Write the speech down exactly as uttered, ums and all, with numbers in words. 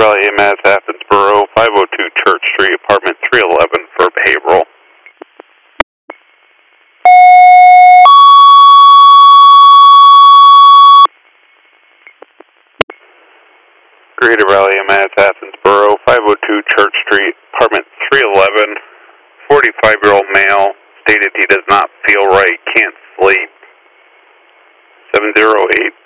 Valley A M A S Athensboro, five oh two Church Street, apartment three eleven for behavioral. Greater Valley A M A S Athensboro, five oh two Church Street, apartment three eleven, forty-five-year-old male, stated he does not feel right, can't sleep. seven zero eight